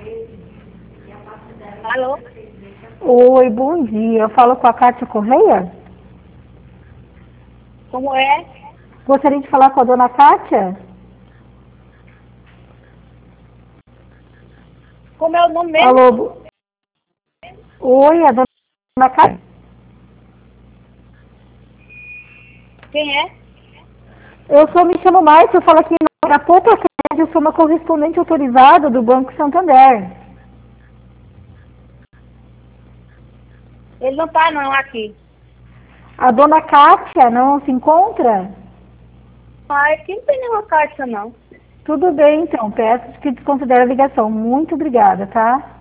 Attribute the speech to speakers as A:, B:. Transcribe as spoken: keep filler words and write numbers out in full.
A: Alô?
B: Oi, bom dia. Eu falo com a Cátia Correia?
A: Como é?
B: Gostaria de falar com a dona Cátia?
A: Como é o nome mesmo?
B: Alô? bo- Oi, a dona Cátia?
A: Quem é?
B: Eu sou, me chamo Márcia, eu falo aqui na Poupa Crédito, eu sou uma correspondente autorizada do Banco Santander.
A: Ele não tá não aqui.
B: A dona Cátia não se encontra?
A: Ah, aqui não tem nenhuma caixa não.
B: Tudo bem, então, peço que desconsidere a ligação. Muito obrigada, tá?